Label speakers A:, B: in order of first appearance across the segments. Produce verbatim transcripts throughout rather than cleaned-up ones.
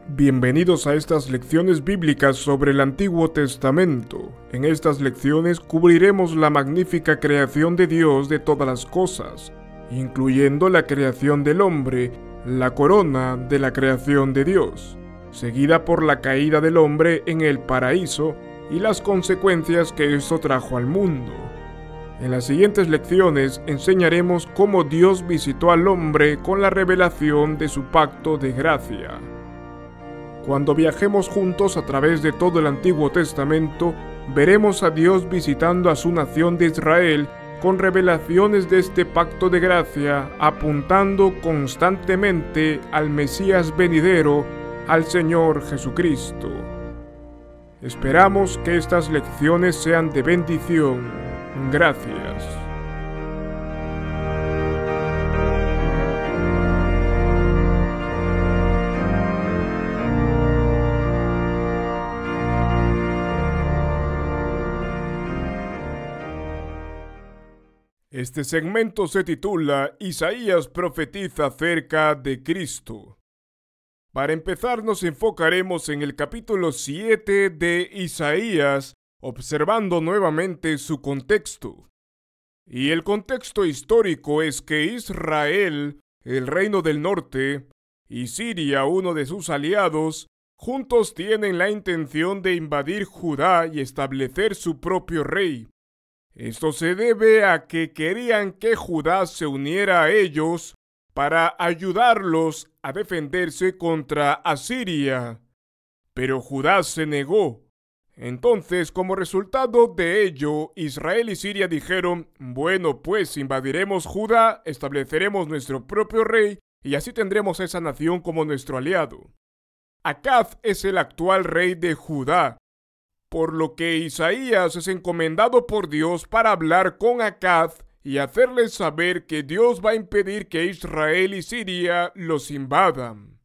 A: Bienvenidos a estas lecciones bíblicas sobre el Antiguo Testamento. En estas lecciones cubriremos la magnífica creación de Dios de todas las cosas, incluyendo la creación del hombre, la corona de la creación de Dios, seguida por la caída del hombre en el paraíso y las consecuencias que esto trajo al mundo. En las siguientes lecciones enseñaremos cómo Dios visitó al hombre con la revelación de su pacto de gracia. Cuando viajemos juntos a través de todo el Antiguo Testamento, veremos a Dios visitando a su nación de Israel con revelaciones de este pacto de gracia, apuntando constantemente al Mesías venidero, al Señor Jesucristo. Esperamos que estas lecciones sean de bendición. Gracias. Este segmento se titula Isaías profetiza acerca de Cristo. Para empezar, nos enfocaremos en el capítulo siete de Isaías, observando nuevamente su contexto. Y el contexto histórico es que Israel, el reino del norte, y Siria, uno de sus aliados, juntos tienen la intención de invadir Judá y establecer su propio rey. Esto se debe a que querían que Judá se uniera a ellos para ayudarlos a defenderse contra Asiria. Pero Judá se negó. Entonces, como resultado de ello, Israel y Siria dijeron: bueno, pues invadiremos Judá, estableceremos nuestro propio rey y así tendremos a esa nación como nuestro aliado. Acaz es el actual rey de Judá, por lo que Isaías es encomendado por Dios para hablar con Acaz y hacerles saber que Dios va a impedir que Israel y Siria los invadan.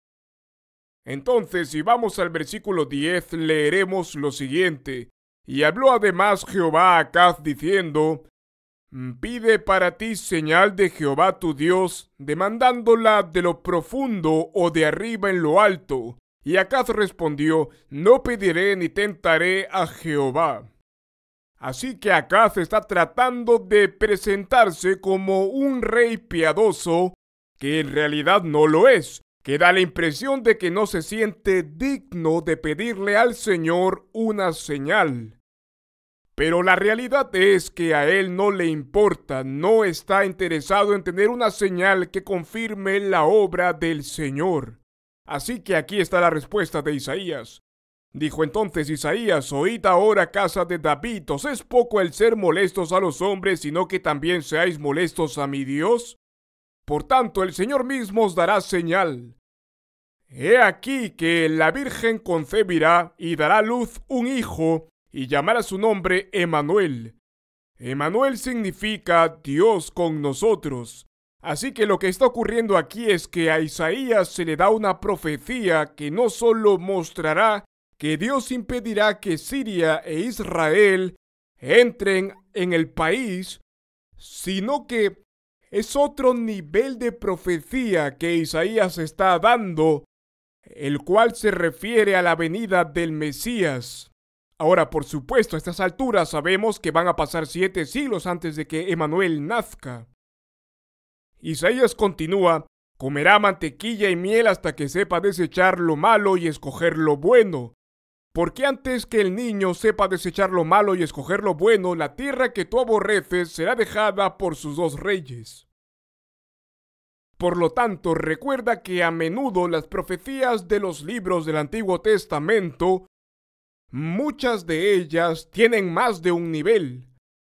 A: Entonces, si vamos al versículo diez, leeremos lo siguiente: y habló además Jehová a Acaz diciendo: pide para ti señal de Jehová tu Dios, demandándola de lo profundo o de arriba en lo alto. Y Acaz respondió: no pediré ni tentaré a Jehová. Así que Acaz está tratando de presentarse como un rey piadoso, que en realidad no lo es, que da la impresión de que no se siente digno de pedirle al Señor una señal. Pero la realidad es que a él no le importa, no está interesado en tener una señal que confirme la obra del Señor. Así que aquí está la respuesta de Isaías. Dijo entonces Isaías: oíd ahora, casa de David, ¿os es poco el ser molestos a los hombres, sino que también seáis molestos a mi Dios? Por tanto, el Señor mismo os dará señal. He aquí que la Virgen concebirá y dará a luz un hijo, y llamará su nombre Emmanuel. Emmanuel significa Dios con nosotros. Así que lo que está ocurriendo aquí es que a Isaías se le da una profecía que no solo mostrará que Dios impedirá que Siria e Israel entren en el país, sino que es otro nivel de profecía que Isaías está dando, el cual se refiere a la venida del Mesías. Ahora, por supuesto, a estas alturas sabemos que van a pasar siete siglos antes de que Emmanuel nazca. Isaías continúa: comerá mantequilla y miel hasta que sepa desechar lo malo y escoger lo bueno. Porque antes que el niño sepa desechar lo malo y escoger lo bueno, la tierra que tú aborreces será dejada por sus dos reyes. Por lo tanto, recuerda que a menudo las profecías de los libros del Antiguo Testamento, muchas de ellas tienen más de un nivel.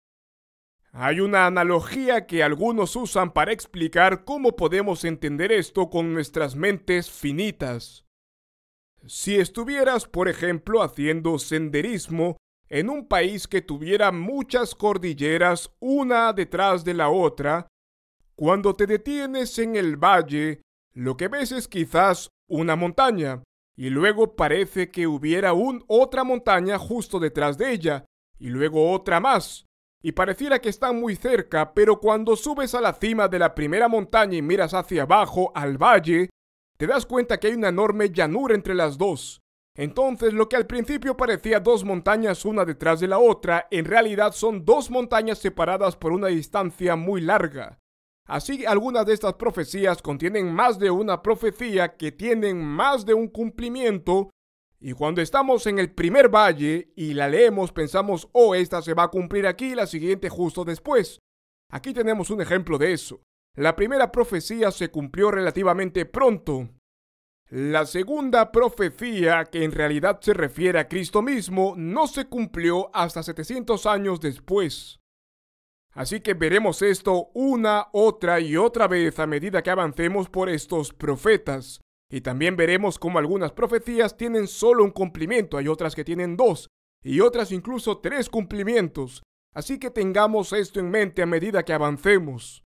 A: Hay una analogía que algunos usan para explicar cómo podemos entender esto con nuestras mentes finitas. Si estuvieras, por ejemplo, haciendo senderismo en un país que tuviera muchas cordilleras una detrás de la otra, cuando te detienes en el valle, lo que ves es quizás una montaña, y luego parece que hubiera un, otra montaña justo detrás de ella, y luego otra más. Y pareciera que están muy cerca, pero cuando subes a la cima de la primera montaña y miras hacia abajo, al valle, te das cuenta que hay una enorme llanura entre las dos. Entonces, lo que al principio parecía dos montañas una detrás de la otra, en realidad son dos montañas separadas por una distancia muy larga. Así, algunas de estas profecías contienen más de una profecía que tienen más de un cumplimiento, y cuando estamos en el primer valle y la leemos pensamos, oh, esta se va a cumplir aquí y la siguiente justo después. Aquí tenemos un ejemplo de eso. La primera profecía se cumplió relativamente pronto. La segunda profecía, que en realidad se refiere a Cristo mismo, no se cumplió hasta setecientos años después. Así que veremos esto una, otra y otra vez a medida que avancemos por estos profetas. Y también veremos cómo algunas profecías tienen solo un cumplimiento, hay otras que tienen dos, y otras incluso tres cumplimientos. Así que tengamos esto en mente a medida que avancemos.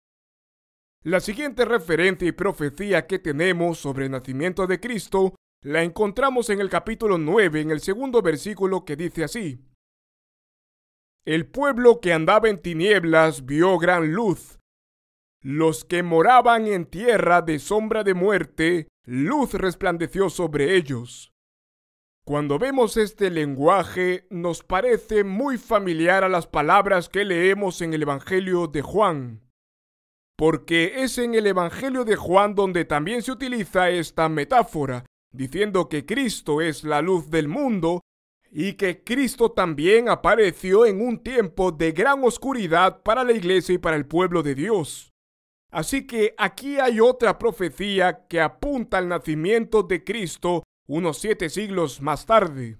A: La siguiente referencia y profecía que tenemos sobre el nacimiento de Cristo la encontramos en el capítulo nueve, en el segundo versículo, que dice así: El pueblo que andaba en tinieblas vio gran luz. Los que moraban en tierra de sombra de muerte, luz resplandeció sobre ellos. Cuando vemos este lenguaje, nos parece muy familiar a las palabras que leemos en el Evangelio de Juan, porque es en el Evangelio de Juan donde también se utiliza esta metáfora, diciendo que Cristo es la luz del mundo y que Cristo también apareció en un tiempo de gran oscuridad para la iglesia y para el pueblo de Dios. Así que aquí hay otra profecía que apunta al nacimiento de Cristo unos siete siglos más tarde.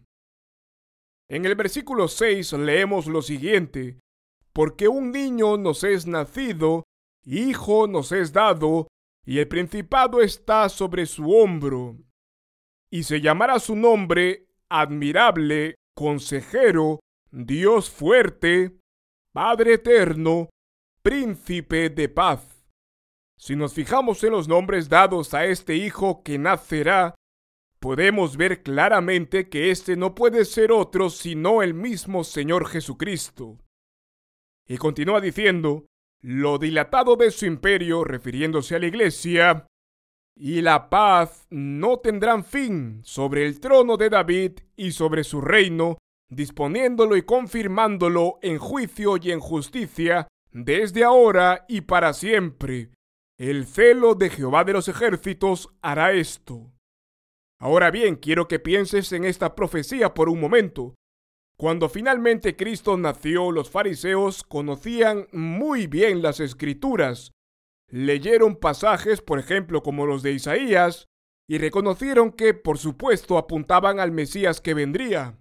A: En el versículo seis leemos lo siguiente: Porque un niño nos es nacido, hijo nos es dado, y el principado está sobre su hombro. Y se llamará su nombre Admirable, Consejero, Dios fuerte, Padre eterno, Príncipe de paz. Si nos fijamos en los nombres dados a este hijo que nacerá, podemos ver claramente que este no puede ser otro sino el mismo Señor Jesucristo. Y continúa diciendo: lo dilatado de su imperio, refiriéndose a la iglesia, y la paz no tendrán fin sobre el trono de David y sobre su reino, disponiéndolo y confirmándolo en juicio y en justicia, desde ahora y para siempre. El celo de Jehová de los ejércitos hará esto. Ahora bien, quiero que pienses en esta profecía por un momento. Cuando finalmente Cristo nació, los fariseos conocían muy bien las Escrituras. Leyeron pasajes, por ejemplo, como los de Isaías, y reconocieron que, por supuesto, apuntaban al Mesías que vendría.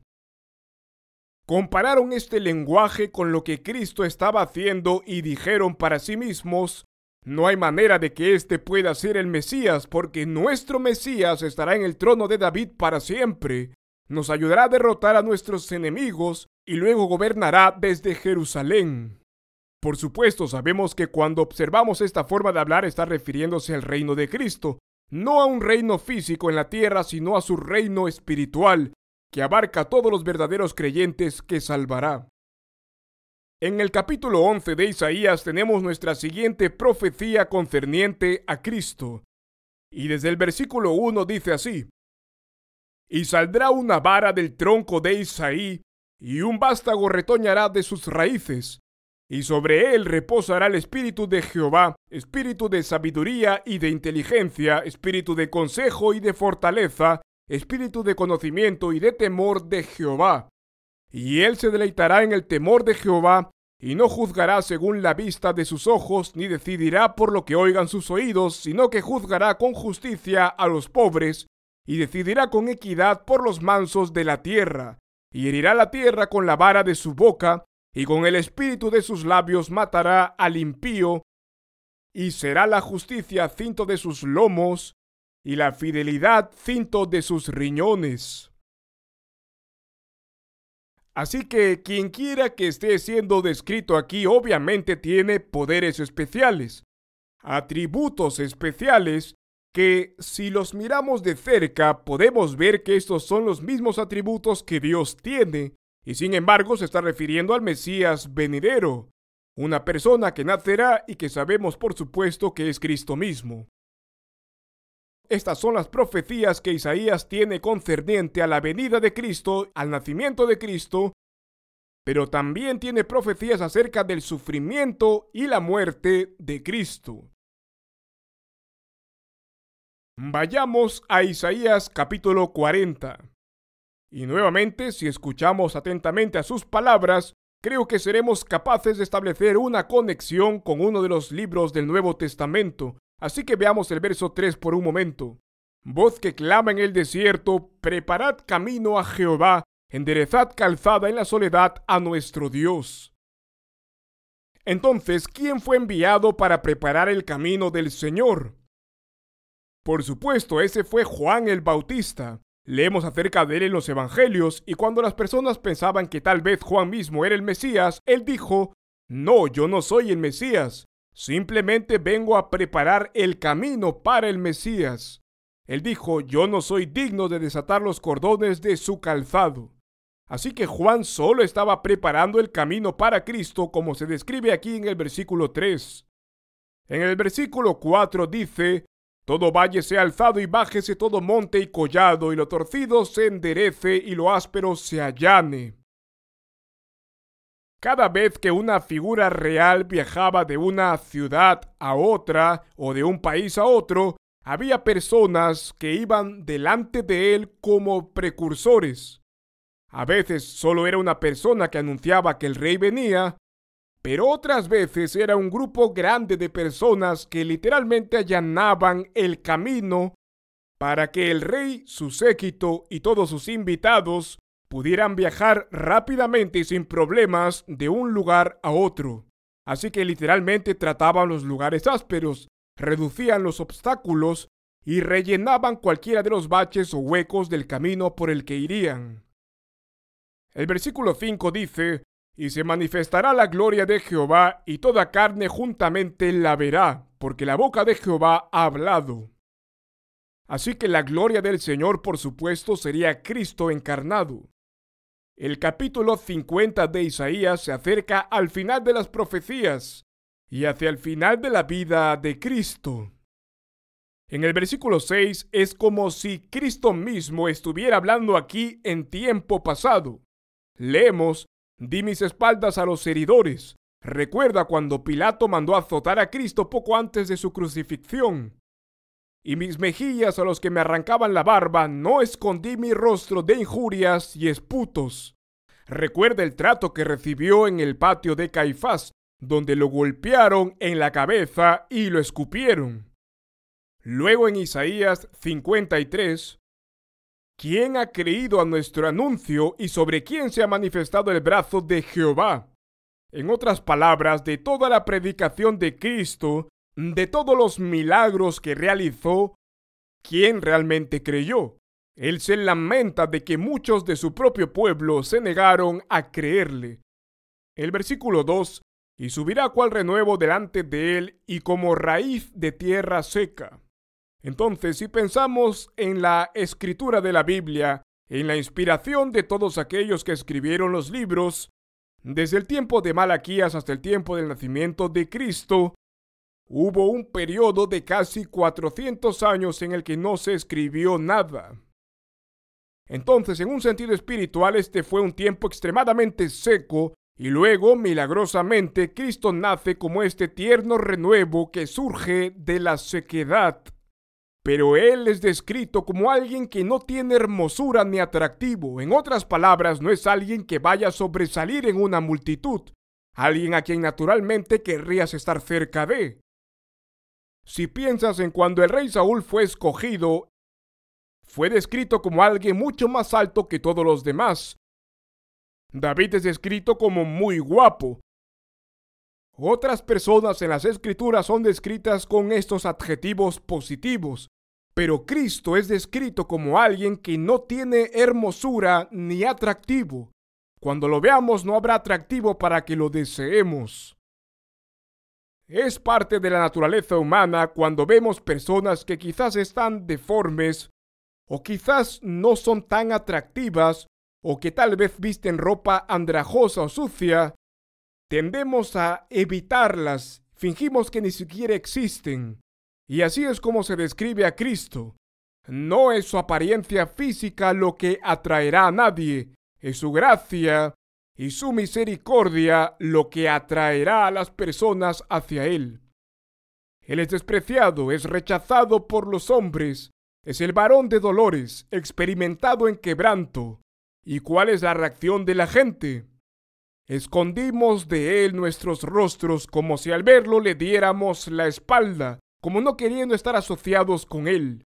A: Compararon este lenguaje con lo que Cristo estaba haciendo y dijeron para sí mismos: no hay manera de que éste pueda ser el Mesías, porque nuestro Mesías estará en el trono de David para siempre. Nos ayudará a derrotar a nuestros enemigos y luego gobernará desde Jerusalén. Por supuesto, sabemos que cuando observamos esta forma de hablar está refiriéndose al reino de Cristo, no a un reino físico en la tierra, sino a su reino espiritual, que abarca a todos los verdaderos creyentes que salvará. En el capítulo once de Isaías tenemos nuestra siguiente profecía concerniente a Cristo. Y desde el versículo uno dice así: Y saldrá una vara del tronco de Isaí, y un vástago retoñará de sus raíces. Y sobre él reposará el espíritu de Jehová, espíritu de sabiduría y de inteligencia, espíritu de consejo y de fortaleza, espíritu de conocimiento y de temor de Jehová. Y él se deleitará en el temor de Jehová, y no juzgará según la vista de sus ojos, ni decidirá por lo que oigan sus oídos, sino que juzgará con justicia a los pobres, y decidirá con equidad por los mansos de la tierra, y herirá la tierra con la vara de su boca, y con el espíritu de sus labios matará al impío, y será la justicia cinto de sus lomos, y la fidelidad cinto de sus riñones. Así que quien quiera que esté siendo descrito aquí obviamente tiene poderes especiales, atributos especiales que, si los miramos de cerca, podemos ver que estos son los mismos atributos que Dios tiene, y sin embargo se está refiriendo al Mesías venidero, una persona que nacerá y que sabemos por supuesto que es Cristo mismo. Estas son las profecías que Isaías tiene concerniente a la venida de Cristo, al nacimiento de Cristo, pero también tiene profecías acerca del sufrimiento y la muerte de Cristo. Vayamos a Isaías capítulo cuarenta. Y nuevamente, si escuchamos atentamente a sus palabras, creo que seremos capaces de establecer una conexión con uno de los libros del Nuevo Testamento. Así que veamos el verso tres por un momento. Voz que clama en el desierto, preparad camino a Jehová, enderezad calzada en la soledad a nuestro Dios. Entonces, ¿quién fue enviado para preparar el camino del Señor? Por supuesto, ese fue Juan el Bautista. Leemos acerca de él en los Evangelios, y cuando las personas pensaban que tal vez Juan mismo era el Mesías, él dijo: no, yo no soy el Mesías. Simplemente vengo a preparar el camino para el Mesías. Él dijo: yo no soy digno de desatar los cordones de su calzado. Así que Juan solo estaba preparando el camino para Cristo, como se describe aquí en el versículo tres. En el versículo cuatro dice: todo valle sea alzado y bájese todo monte y collado, y lo torcido se enderece y lo áspero se allane. Cada vez que una figura real viajaba de una ciudad a otra o de un país a otro, había personas que iban delante de él como precursores. A veces solo era una persona que anunciaba que el rey venía, pero otras veces era un grupo grande de personas que literalmente allanaban el camino para que el rey, su séquito y todos sus invitados pudieran viajar rápidamente y sin problemas de un lugar a otro. Así que literalmente trataban los lugares ásperos, reducían los obstáculos y rellenaban cualquiera de los baches o huecos del camino por el que irían. El versículo cinco dice: y se manifestará la gloria de Jehová, y toda carne juntamente la verá, porque la boca de Jehová ha hablado. Así que la gloria del Señor, por supuesto, sería Cristo encarnado. El capítulo cincuenta de Isaías se acerca al final de las profecías y hacia el final de la vida de Cristo. En el versículo seis es como si Cristo mismo estuviera hablando aquí en tiempo pasado. Leemos: di mis espaldas a los heridores. Recuerda cuando Pilato mandó azotar a Cristo poco antes de su crucifixión. Y mis mejillas a los que me arrancaban la barba, no escondí mi rostro de injurias y esputos. Recuerda el trato que recibió en el patio de Caifás, donde lo golpearon en la cabeza y lo escupieron. Luego en Isaías cincuenta y tres, ¿quién ha creído a nuestro anuncio y sobre quién se ha manifestado el brazo de Jehová? En otras palabras, de toda la predicación de Cristo, de todos los milagros que realizó, ¿quién realmente creyó? Él se lamenta de que muchos de su propio pueblo se negaron a creerle. El versículo dos: y subirá cual renuevo delante de él, y como raíz de tierra seca. Entonces, si pensamos en la escritura de la Biblia, en la inspiración de todos aquellos que escribieron los libros, desde el tiempo de Malaquías hasta el tiempo del nacimiento de Cristo, hubo un periodo de casi cuatrocientos años en el que no se escribió nada. Entonces, en un sentido espiritual, este fue un tiempo extremadamente seco, y luego, milagrosamente, Cristo nace como este tierno renuevo que surge de la sequedad. Pero Él es descrito como alguien que no tiene hermosura ni atractivo. En otras palabras, no es alguien que vaya a sobresalir en una multitud, alguien a quien naturalmente querrías estar cerca de. Si piensas en cuando el rey Saúl fue escogido, fue descrito como alguien mucho más alto que todos los demás. David es descrito como muy guapo. Otras personas en las Escrituras son descritas con estos adjetivos positivos, pero Cristo es descrito como alguien que no tiene hermosura ni atractivo. Cuando lo veamos no habrá atractivo para que lo deseemos. Es parte de la naturaleza humana cuando vemos personas que quizás están deformes, o quizás no son tan atractivas, o que tal vez visten ropa andrajosa o sucia, tendemos a evitarlas, fingimos que ni siquiera existen. Y así es como se describe a Cristo. No es su apariencia física lo que atraerá a nadie, es su gracia y su misericordia lo que atraerá a las personas hacia Él. Él es despreciado, es rechazado por los hombres, es el varón de dolores, experimentado en quebranto. ¿Y cuál es la reacción de la gente? Escondimos de Él nuestros rostros como si al verlo le diéramos la espalda, como no queriendo estar asociados con Él.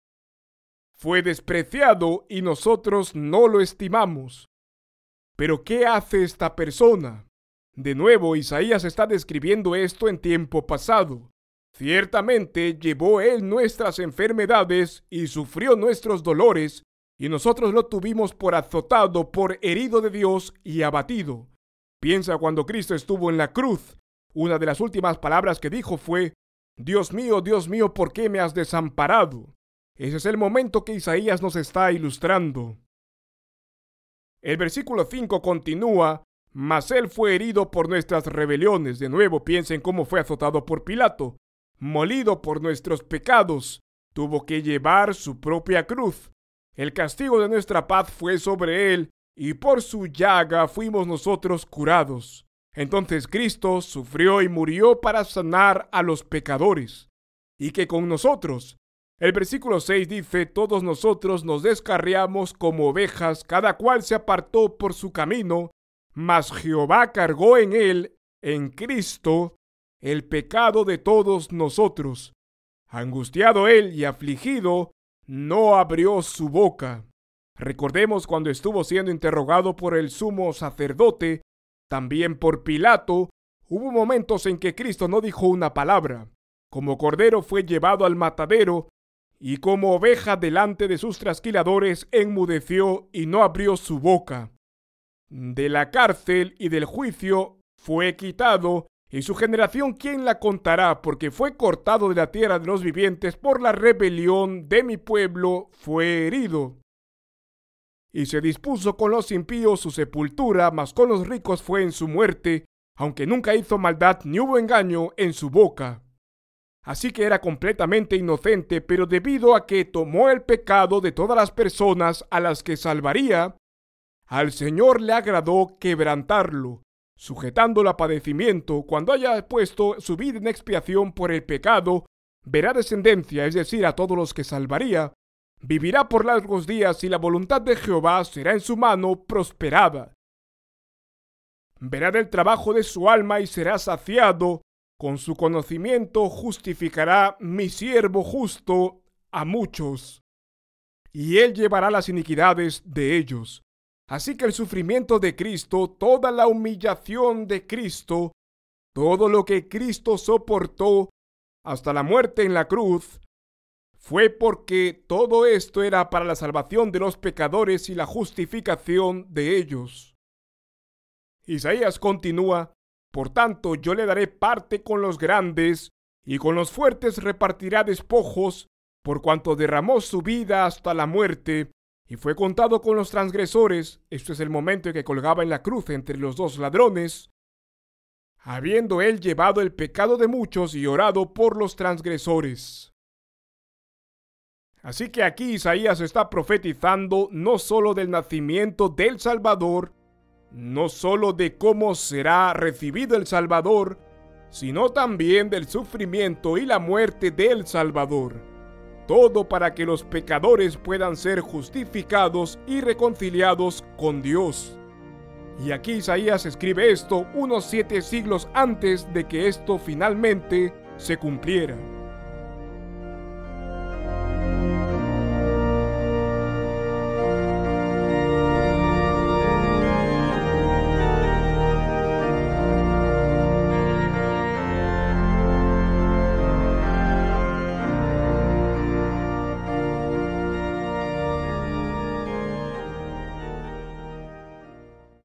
A: Fue despreciado y nosotros no lo estimamos. Pero ¿qué hace esta persona? De nuevo, Isaías está describiendo esto en tiempo pasado. Ciertamente llevó Él nuestras enfermedades y sufrió nuestros dolores, y nosotros lo tuvimos por azotado, por herido de Dios y abatido. Piensa cuando Cristo estuvo en la cruz. Una de las últimas palabras que dijo fue: Dios mío, Dios mío, ¿por qué me has desamparado? Ese es el momento que Isaías nos está ilustrando. El versículo cinco continúa: Mas Él fue herido por nuestras rebeliones. De nuevo, piensen cómo fue azotado por Pilato. Molido por nuestros pecados. Tuvo que llevar su propia cruz. El castigo de nuestra paz fue sobre Él, y por su llaga fuimos nosotros curados. Entonces Cristo sufrió y murió para sanar a los pecadores. Y que con nosotros, el versículo seis dice: todos nosotros nos descarriamos como ovejas, cada cual se apartó por su camino, mas Jehová cargó en él, en Cristo, el pecado de todos nosotros. Angustiado él y afligido, no abrió su boca. Recordemos cuando estuvo siendo interrogado por el sumo sacerdote, también por Pilato, hubo momentos en que Cristo no dijo una palabra. Como cordero fue llevado al matadero, y como oveja delante de sus trasquiladores enmudeció y no abrió su boca. De la cárcel y del juicio fue quitado, y su generación ¿quién la contará? Porque fue cortado de la tierra de los vivientes, por la rebelión de mi pueblo fue herido. Y se dispuso con los impíos su sepultura, mas con los ricos fue en su muerte, aunque nunca hizo maldad ni hubo engaño en su boca. Así que era completamente inocente, pero debido a que tomó el pecado de todas las personas a las que salvaría, al Señor le agradó quebrantarlo, sujetándolo a padecimiento. Cuando haya puesto su vida en expiación por el pecado, verá descendencia, es decir, a todos los que salvaría. Vivirá por largos días y la voluntad de Jehová será en su mano prosperada. Verá del trabajo de su alma y será saciado. Con su conocimiento justificará mi siervo justo a muchos, y él llevará las iniquidades de ellos. Así que el sufrimiento de Cristo, toda la humillación de Cristo, todo lo que Cristo soportó hasta la muerte en la cruz, fue porque todo esto era para la salvación de los pecadores y la justificación de ellos. Isaías continúa: Por tanto, yo le daré parte con los grandes, y con los fuertes repartirá despojos, por cuanto derramó su vida hasta la muerte, y fue contado con los transgresores. Este es el momento en que colgaba en la cruz entre los dos ladrones, habiendo él llevado el pecado de muchos y orado por los transgresores. Así que aquí Isaías está profetizando no solo del nacimiento del Salvador, no solo de cómo será recibido el Salvador, sino también del sufrimiento y la muerte del Salvador. Todo para que los pecadores puedan ser justificados y reconciliados con Dios. Y aquí Isaías escribe esto unos siete siglos antes de que esto finalmente se cumpliera.